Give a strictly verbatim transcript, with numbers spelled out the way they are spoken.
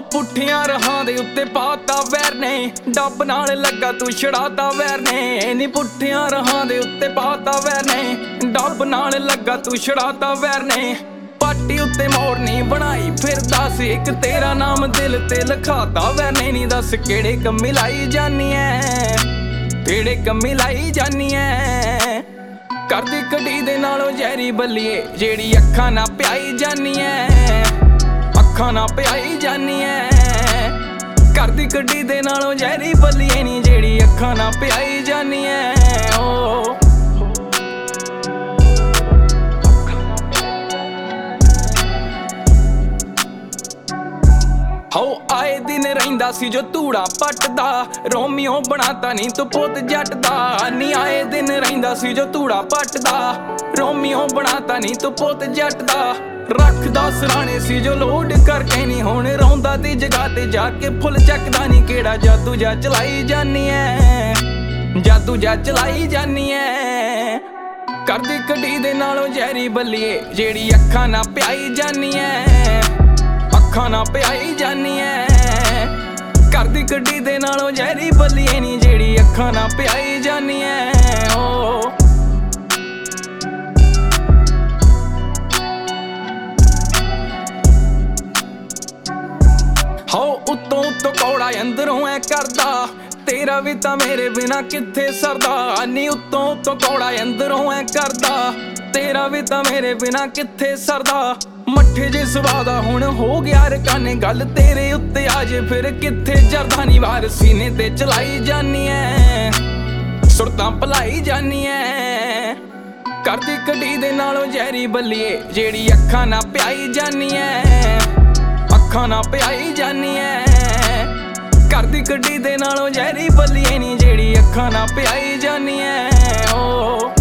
ਪੁੱਠੀਆਂ ਰਾਹਾਂ ਦੇ ਉੱਤੇ ਪਾਤਾ ਵੈਰ ਨੇ, ਡੱਬ ਨਾਲ ਲੱਗਾ ਤੂੰ ਛੜਾਤਾ ਵੈਰ ਨੇ। ਨੀ ਪੁੱਠੀਆਂ ਰਾਹਾਂ ਦੇ ਉੱਤੇ ਪਾਤਾ ਵੈਰ ਨੇ, ਡੱਬ ਨਾਲ ਲੱਗਾ ਤੂੰ ਛੜਾਤਾ ਵੈਰ ਨੇ। ਪਾਟੀ ਉੱਤੇ ਮੋਰਨੀ ਬਣਾਈ ਫਿਰਦਾ ਸੀ, ਇੱਕ ਤੇਰਾ ਨਾਮ ਦਿਲ ਤੇ ਲਿਖਾਤਾ ਵੈਰ ਨੇ। ਨੀ ਦੱਸ ਕਿਹੜੇ ਕੰਮੀ ਲਾਈ ਜਾਨੀ ਐ, ਕਿਹੜੇ ਕੰਮੀ ਲਾਈ ਜਾਨੀ ਐ। ਕਰਦੀ ਕਢੀ ਦੇ ਨਾਲੋਂ ਜ਼ਹਿਰੀ ਬੱਲੀਏ, ਜਿਹੜੀ ਅੱਖਾਂ ਨਾ ਪਿਆਈ ਜਾਨੀ ਐ, ਅੱਖਾਂ ਨਾ ਪਿਆਈ ਜਾਨੀ ਐ। ਕਰਦੀ ਕਢੀ ਦੇ ਨਾਲੋਂ ਜ਼ਹਿਰੀ ਬੱਲੀਏ ਨੀ, ਜਿਹੜੀ ਅੱਖਾਂ ਨਾ ਪਿਆਈ ਜਾਨੀ ਐ। ਓ ਹੋ ਆਏ ਦਿਨ ਰਹਿੰਦਾ ਸੀ ਜੋ ਧੂੜਾ ਪੱਟਦਾ, ਰੋਮੀਓ ਬਣਾਤਾ ਨੀ ਤੂੰ ਪੁੱਤ ਜੱਟ ਦਾ। ਨੀ ਆਏ ਦਿਨ ਰਹਿੰਦਾ ਸੀ ਜੋ ਧੂੜਾ ਪੱਟਦਾ, ਰੋਮੀਓ ਬਣਾਤਾ ਨੀ ਤੂੰ ਪੁੱਤ ਜੱਟ ਦਾ। ਰੱਖਦਾ ਸਰਾਣੇ ਸੀ ਜੋ ਲੋਡ ਕਰਕੇ ਨੀ, ਹੁਣ ਰੋਂਦਾ ਦੀ ਜਗ੍ਹਾ ਤੇ ਜਾ ਕੇ ਫੁੱਲ ਚੱਕਦਾ ਨੀ। ਕਿਹੜਾ ਜਾਦੂ ਜਾ ਚਲਾਈ ਜਾਨੀ ਐ, ਜਾਦੂ ਜਾ ਚਲਾਈ ਜਾਨੀ ਐ। ਕਰਦੀ ਕਢੀ ਦੇ ਨਾਲੋਂ ਜ਼ਹਿਰੀ ਬੱਲੀਏ, ਜਿਹੜੀ ਅੱਖਾਂ ਨਾ ਪਿਆਈ ਜਾਨੀ ਐ, ਅੱਖਾਂ ਨਾ ਪਿਆਈ ਜਾਨੀ ਐ। ਕਰਦੀ ਕਢੀ ਦੇ ਨਾਲੋਂ ਜ਼ਹਿਰੀ ਬੱਲੀਏ ਨੀ, ਜਿਹੜੀ ਅੱਖਾਂ ਨਾ ਪਿਆਈ ਜਾਨੀ ਐ। ਓ ਹੋ ਉੱਤੋਂ ਉੱਤੋਂ ਕੌੜਾ ਅੰਦਰੋਂ ਐ ਕਰਦਾ, ਤੇਰਾ ਵੀ ਤਾਂ ਮੇਰੇ ਬਿਨਾ ਕਿੱਥੇ ਸਰਦਾ। ਨੀ ਉੱਤੋਂ ਉੱਤੋਂ ਕੌੜਾ ਅੰਦਰੋਂ ਐ ਕਰਦਾ, ਤੇਰਾ ਵੀ ਤਾਂ ਮੇਰੇ ਬਿਨਾ ਕਿੱਥੇ ਸਰਦਾ। ਮੱਠੇ ਜੇ ਸਵਾਦਾ ਹੁਣ ਹੋ ਗਿਆ ਰਕਾਨੇ, ਗੱਲ ਤੇਰੇ ਉੱਤੇ ਆ ਜੇ ਫਿਰ ਕਿੱਥੇ ਜਰਦਾ ਨੀ। ਵਾਰ ਸੀਨੇ ਤੇ ਚਲਾਈ ਜਾਨੀ ਐ, ਸੁਰਤਾਂ ਭਲਾਈ ਜਾਨੀ ਐ। ਕਰਦੀ ਕਢੀ ਦੇ ਨਾਲੋਂ ਜ਼ਹਿਰੀ ਬੱਲੀਏ, ਜਿਹੜੀ ਅੱਖਾਂ ਨਾ ਪਿਆਈ ਜਾਨੀ ਐ, ਅੱਖਾਂ ਨਾ ਪਿਆਈ ਜਾਨੀ ਐ। ਕਰਦੀ ਕਢੀ ਦੇ ਨਾਲੋਂ ਜ਼ਹਿਰੀ ਬੱਲੀਏ ਨੀ, ਜਿਹੜੀ ਅੱਖਾਂ ਨਾ ਪਿਆਈ ਜਾਨੀ ਐ। ਓ